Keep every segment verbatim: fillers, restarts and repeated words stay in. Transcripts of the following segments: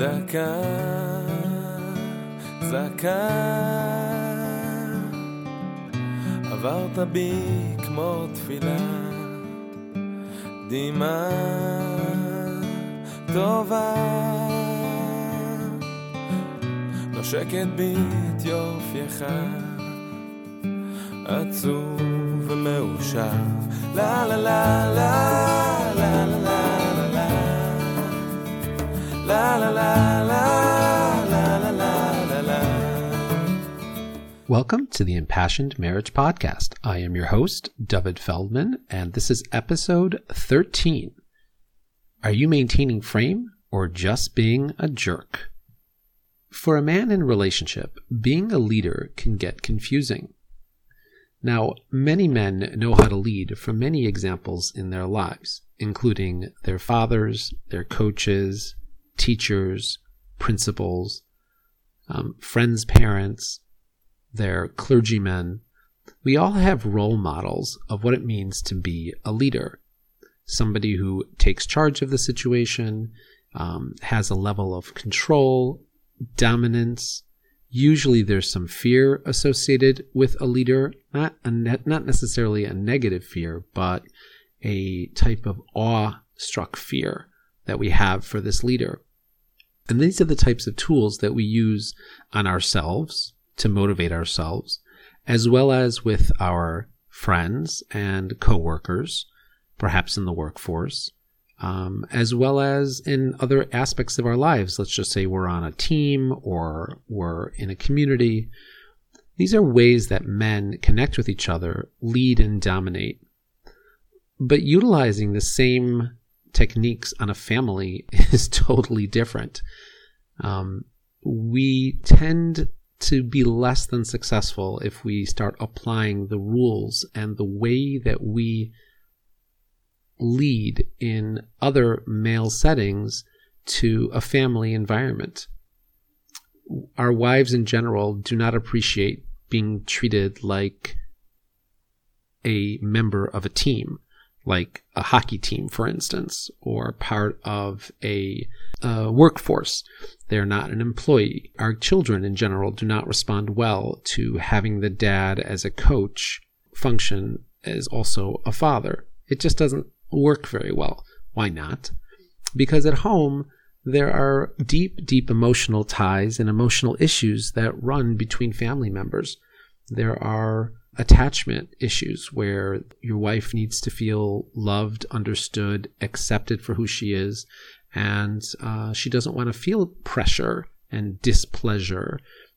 דקה, זקה, עברת בי כמו תפילה, דמעה טובה, נושקת בי את יופייך, עצוב ומאושר, לה לה לה לה לה לה לה לה La la la la la la la la. Welcome to the Impassioned Marriage Podcast. I am your host, David Feldman, and this is episode thirteen. Are you maintaining frame or just being a jerk? For a man in a relationship, being a leader can get confusing. Now, many men know how to lead from many examples in their lives, including their fathers, their coaches, teachers, principals, um, friends' parents, their clergymen. We all have role models of what it means to be a leader. Somebody who takes charge of the situation, um, has a level of control, dominance. Usually there's some fear associated with a leader, not a ne- not necessarily a negative fear, but a type of awe-struck fear that we have for this leader. And these are the types of tools that we use on ourselves to motivate ourselves, as well as with our friends and coworkers, perhaps in the workforce, um, as well as in other aspects of our lives. Let's just say we're on a team or we're in a community. These are ways that men connect with each other, lead and dominate. But utilizing the same techniques on a family is totally different. Um, we tend to be less than successful if we start applying the rules and the way that we lead in other male settings to a family environment. Our wives in general do not appreciate being treated like a member of a team, like a hockey team, for instance, or part of a uh, workforce. They're not an employee. Our children in general do not respond well to having the dad as a coach function as also a father. It just doesn't work very well. Why not? Because at home, there are deep, deep emotional ties and emotional issues that run between family members. There are attachment issues where your wife needs to feel loved, understood, accepted for who she is, and uh, she doesn't want to feel pressure and displeasure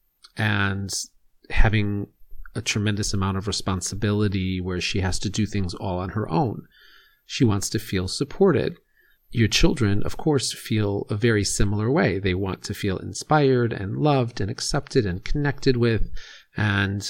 and having a tremendous amount of responsibility where she has to do things all on her own. She wants to feel supported. Your children, of course, feel a very similar way. They want to feel inspired and loved and accepted and connected with and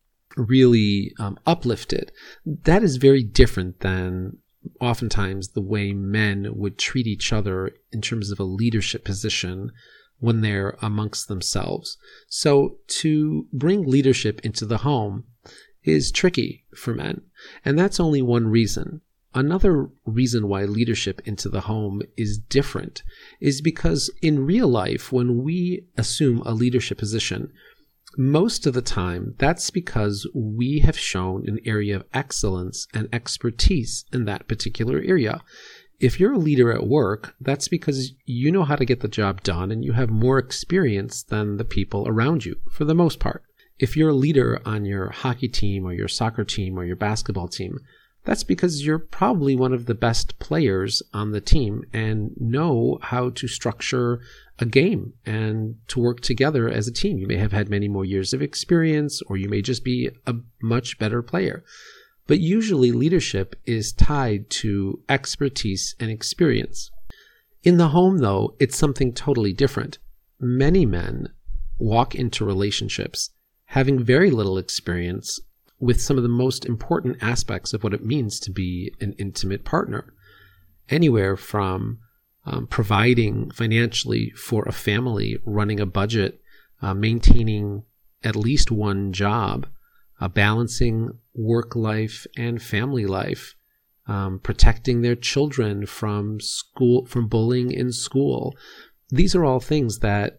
really um, uplifted. That is very different than oftentimes the way men would treat each other in terms of a leadership position when they're amongst themselves. So to bring leadership into the home is tricky for men. And that's only one reason. Another reason why leadership into the home is different is because in real life, when we assume a leadership position, most of the time, that's because we have shown an area of excellence and expertise in that particular area. If you're a leader at work, that's because you know how to get the job done and you have more experience than the people around you, for the most part. If you're a leader on your hockey team or your soccer team or your basketball team, that's because you're probably one of the best players on the team and know how to structure a game and to work together as a team. You may have had many more years of experience, or you may just be a much better player. But usually leadership is tied to expertise and experience. In the home, though, it's something totally different. Many men walk into relationships having very little experience with some of the most important aspects of what it means to be an intimate partner. Anywhere from um, providing financially for a family, running a budget, uh, maintaining at least one job, uh, balancing work life and family life, um, protecting their children from school, from bullying in school. these are all things that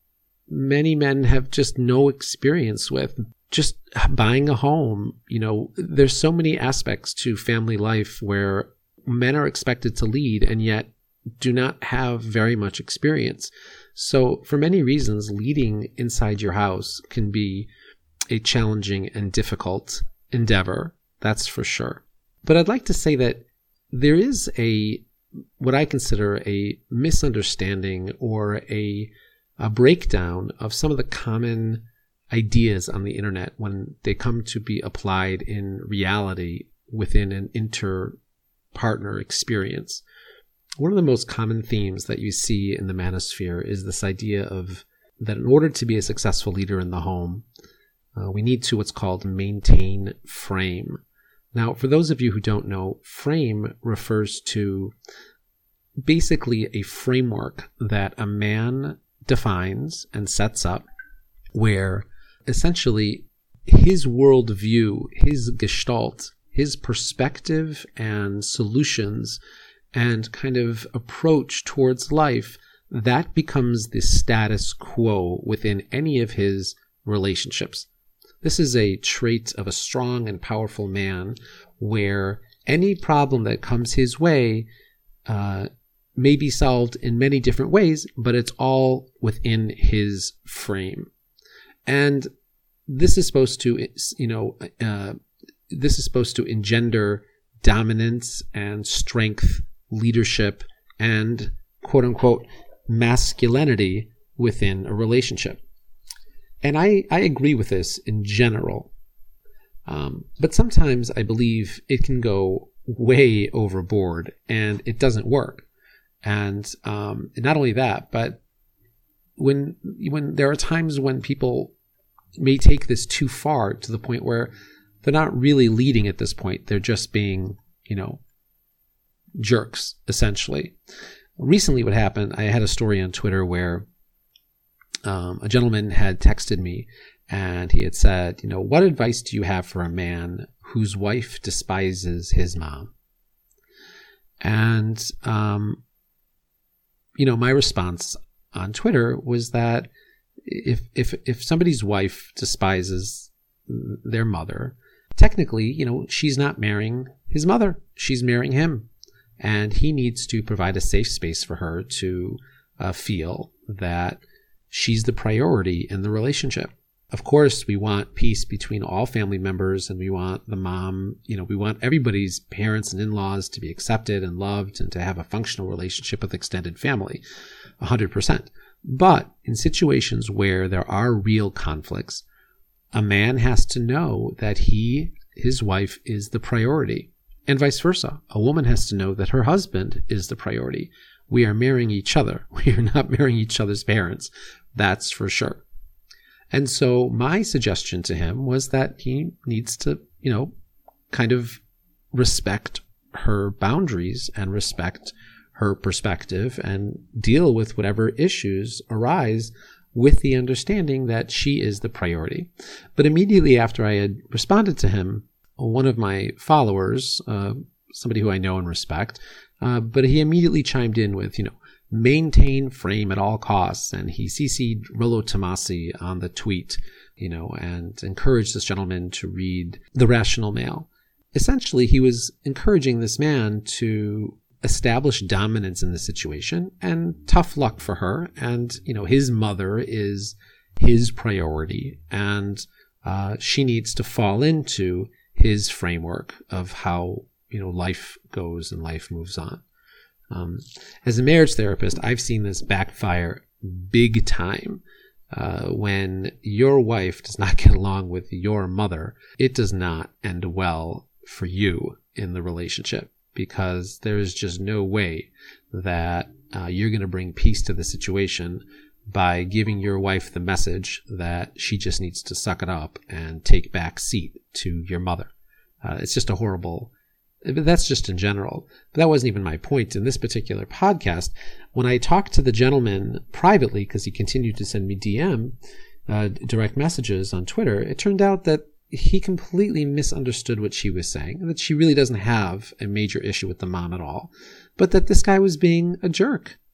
many men have just no experience with. Just buying a home, you know, there's so many aspects to family life where men are expected to lead and yet do not have very much experience. So for many reasons, leading inside your house can be a challenging and difficult endeavor. That's for sure. But I'd like to say that there is a, what I consider a misunderstanding or a, a breakdown of some of the common ideas on the internet when they come to be applied in reality within an inter-partner experience. One of the most common themes that you see in the manosphere is this idea of that in order to be a successful leader in the home, uh, we need to what's called maintain frame. Now, for those of you who don't know, frame refers to basically a framework that a man defines and sets up where essentially his worldview, his gestalt, his perspective and solutions and kind of approach towards life, that becomes the status quo within any of his relationships. This is a trait of a strong and powerful man where any problem that comes his way uh, may be solved in many different ways, but it's all within his frame. And this is supposed to, you know, uh, this is supposed to engender dominance and strength, leadership, and quote unquote masculinity within a relationship. And I, I agree with this in general. Um, but sometimes I believe it can go way overboard and it doesn't work. And um, not only that, but when when there are times when people may take this too far to the point where they're not really leading at this point. They're just being, you know, jerks, essentially. Recently what happened, I had a story on Twitter where um, a gentleman had texted me and he had said, you know, what advice do you have for a man whose wife despises his mom? And, um, you know, my response on Twitter was that if if if somebody's wife despises their mother, technically, you know, she's not marrying his mother. She's marrying him. And he needs to provide a safe space for her to uh, feel that she's the priority in the relationship. Of course, we want peace between all family members, and we want the mom, you know, we want everybody's parents and in-laws to be accepted and loved and to have a functional relationship with extended family, one hundred percent. But in situations where there are real conflicts, a man has to know that he, his wife, is the priority. And vice versa. A woman has to know that her husband is the priority. We are marrying each other. We are not marrying each other's parents. That's for sure. And so my suggestion to him was that he needs to, you know, kind of respect her boundaries and respect her perspective and deal with whatever issues arise with the understanding that she is the priority. But immediately after I had responded to him, one of my followers, uh, somebody who I know and respect, uh, but he immediately chimed in with, you know, maintain frame at all costs. And he C C'd Rollo Tomasi on the tweet, you know, and encouraged this gentleman to read The Rational Male. Essentially, he was encouraging this man to establish dominance in the situation, and tough luck for her. And, you know, his mother is his priority, and uh, she needs to fall into his framework of how, you know, life goes and life moves on. Um, as a marriage therapist, I've seen this backfire big time. Uh, when your wife does not get along with your mother, it does not end well for you in the relationship, because there is just no way that uh, you're going to bring peace to the situation by giving your wife the message that she just needs to suck it up and take back seat to your mother. Uh, it's just a horrible, but that's just in general. But that wasn't even my point in this particular podcast. When I talked to the gentleman privately, because he continued to send me D M, uh, direct messages on Twitter, it turned out that he completely misunderstood what she was saying, that she really doesn't have a major issue with the mom at all, but that this guy was being a jerk.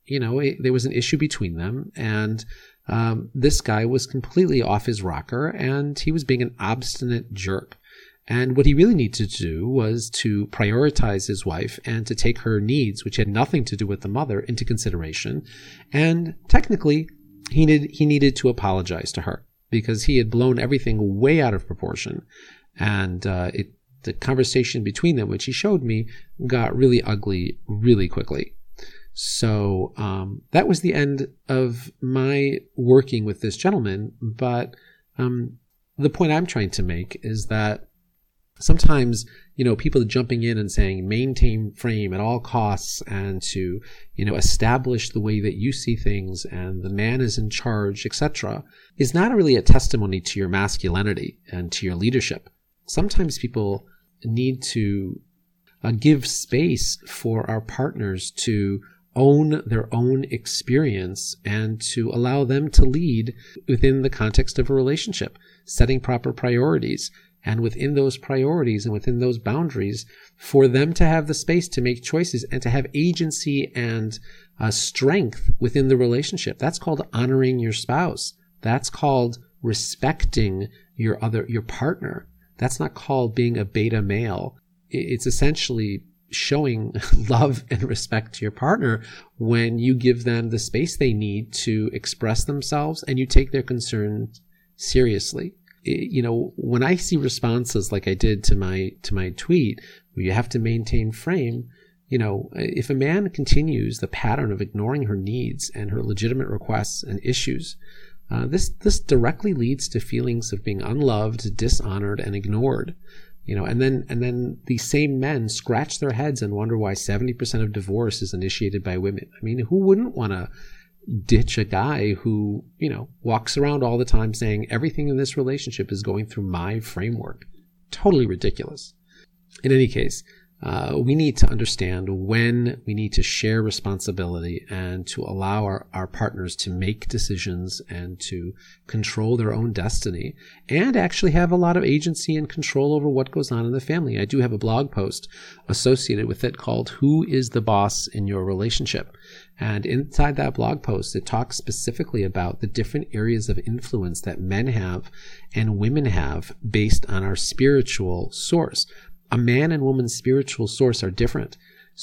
you know, it, there was an issue between them, and um, this guy was completely off his rocker, and he was being an obstinate jerk. And what he really needed to do was to prioritize his wife and to take her needs, which had nothing to do with the mother, into consideration. And technically, he needed, he needed to apologize to her because he had blown everything way out of proportion. And uh, it, the conversation between them, which he showed me, got really ugly really quickly. So um, that was the end of my working with this gentleman. But um, the point I'm trying to make is that sometimes, you know, people jumping in and saying maintain frame at all costs and to, you know, establish the way that you see things and the man is in charge, et cetera, is not really a testimony to your masculinity and to your leadership. Sometimes people need to uh, give space for our partners to own their own experience and to allow them to lead within the context of a relationship, setting proper priorities. And within those priorities and within those boundaries, for them to have the space to make choices and to have agency and uh, strength within the relationship. That's called honoring your spouse. That's called respecting your other, your partner. That's not called being a beta male. It's essentially showing love and respect to your partner when you give them the space they need to express themselves and you take their concerns seriously. You know, when I see responses like I did to my to my tweet, where you have to maintain frame, you know, if a man continues the pattern of ignoring her needs and her legitimate requests and issues, uh, this this directly leads to feelings of being unloved, dishonored, and ignored. You know, and then and then these same men scratch their heads and wonder why seventy percent of divorce is initiated by women. I mean, who wouldn't want to ditch a guy who, you know, walks around all the time saying everything in this relationship is going through my framework? Totally ridiculous. In any case, uh, we need to understand when we need to share responsibility and to allow our, our partners to make decisions and to control their own destiny and actually have a lot of agency and control over what goes on in the family. I do have a blog post associated with it called Who is the Boss in Your Relationship? And inside that blog post, it talks specifically about the different areas of influence that men have and women have based on our spiritual source. A man and woman's spiritual source are different.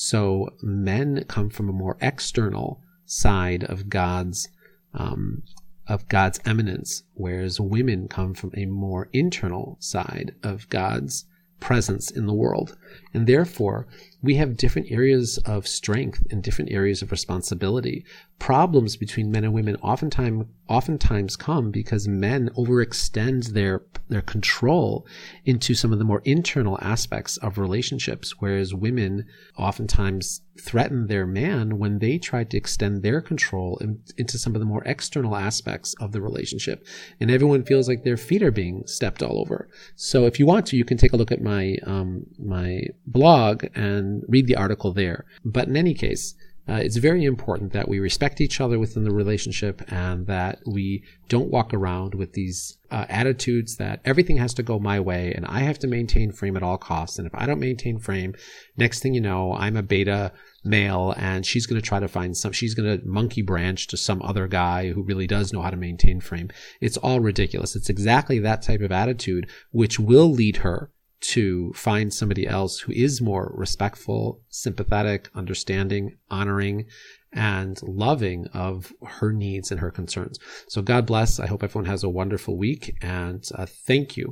So men come from a more external side of God's um, of God's eminence, whereas women come from a more internal side of God's presence in the world. And therefore, we have different areas of strength and different areas of responsibility. Problems between men and women oftentimes oftentimes come because men overextend their their control into some of the more internal aspects of relationships, whereas women oftentimes threaten their man when they try to extend their control in, into some of the more external aspects of the relationship. And everyone feels like their feet are being stepped all over. So if you want to, you can take a look at my um, my blog and read the article there. But in any case, Uh, it's very important that we respect each other within the relationship and that we don't walk around with these uh, attitudes that everything has to go my way and I have to maintain frame at all costs. And if I don't maintain frame, next thing you know, I'm a beta male and she's going to try to find some, she's going to monkey branch to some other guy who really does know how to maintain frame. It's all ridiculous. It's exactly that type of attitude which will lead her to find somebody else who is more respectful, sympathetic, understanding, honoring, and loving of her needs and her concerns. So God bless. I hope everyone has a wonderful week. And uh, thank you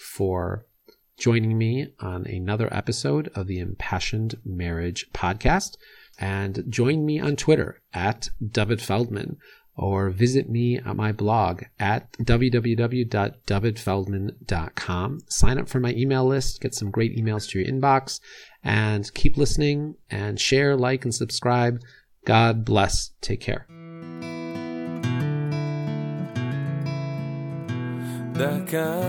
for joining me on another episode of the Impassioned Marriage Podcast. And join me on Twitter at David Feldman, or visit me at my blog at w w w dot david feldman dot com. Sign up for my email list, get some great emails to your inbox, and keep listening and share, like, and subscribe. God bless. Take care. דקה,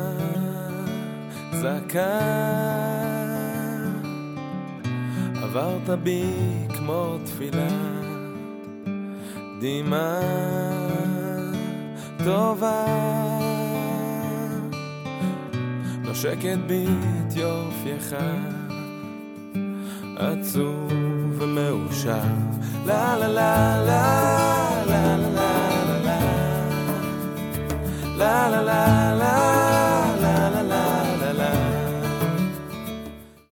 זקה, עברת בי כמו תפילה, דמעה טובה נושקת בי את יופייך, עצוב ומאושר. לה לה לה לה לה לה לה לה לה לה לה לה